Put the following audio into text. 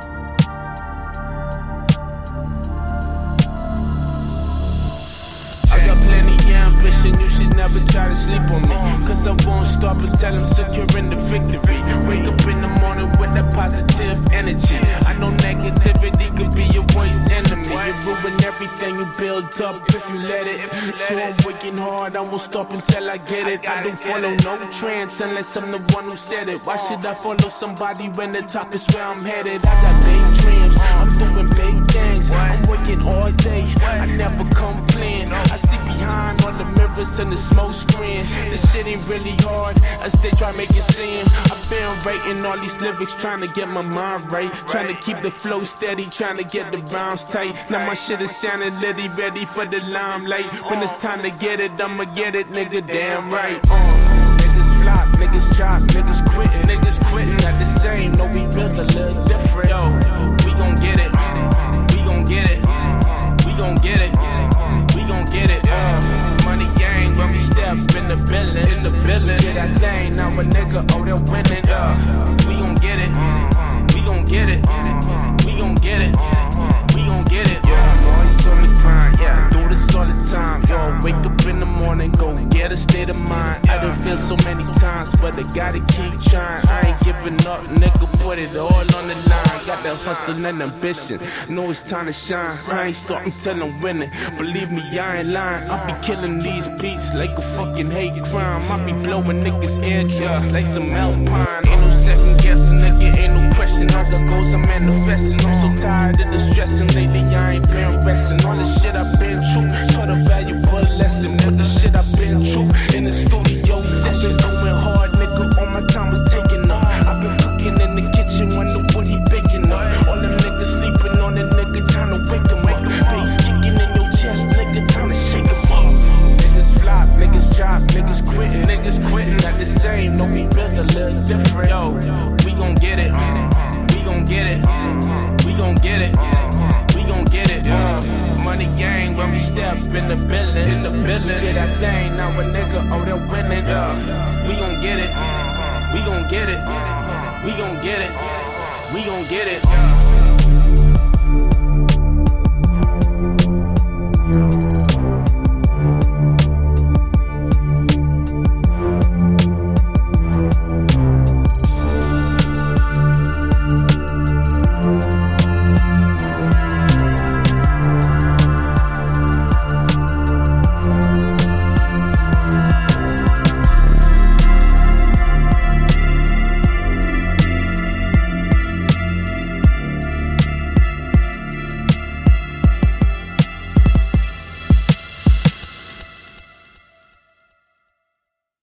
Ambition, you should never try to sleep on me, cause I won't stop until I'm securing the victory. Wake up in the morning with that positive energy. I know negativity could be your worst enemy. You ruin everything you build up if you let it. So I'm working hard, I won't stop until I get it. I don't follow no trends unless I'm the one who said it. Why should I follow somebody when the top is where I'm headed? I got big dreams, I'm doing big things. I'm working all day, I never complain. I see behind all the mirrors and the smoke screen. This shit ain't really hard as they try to make it seem. I've been writing all these lyrics, trying to get my mind right, trying to keep the flow steady, trying to get the rhymes tight. Now my shit is sounding litty, ready for the limelight. When it's time to get it, I'ma get it, nigga, damn right. Niggas flop, niggas chop, niggas quitting, not the same. No, we built a little different. Yo, we gon' get it, we gon' get it, we gon' get it, we gon' get it. Money gang when we step in the building, get that thing. Now a nigga, oh, they're winning. We gon' get it, we gon' get it, we gon' get it, we gon' get it. I'm always on the grind, yeah, I do this all the time. Yo, wake up in the morning, go get a state of mind. I done feel so many times, but I gotta keep trying. I ain't giving up, nigga, put it all on the line. Got that hustle and ambition, know it's time to shine. I ain't starting till I'm winning, believe me, I ain't lying. I be killing these beats like a fucking hate crime. I be blowing niggas' eardrums like some Alpine. Ain't no second guessing, nigga, ain't no question. How the goals I'm manifesting. I'm so tired of the stressing. Lately I ain't been resting. All the shit I've been through, taught a valuable lesson. But the shit I've been through in the studio session, going hard, nigga, all my time was taking up. I've been cooking in the kitchen, wonder what he baking up. All them niggas sleeping on the nigga, time to wake him up. Bass kicking in your chest, nigga, time to shake him up. Niggas flop, niggas chop, niggas quitting, not the same. No, we built a little different. Yo, we gon' get it, we gon' get it, we gon' get it, we gon' get it. Money gang when we step in the building, get that thing. Now a nigga, oh, they're winning. We gon' get it, we gon' get it, we gon' get it, we gon' get it.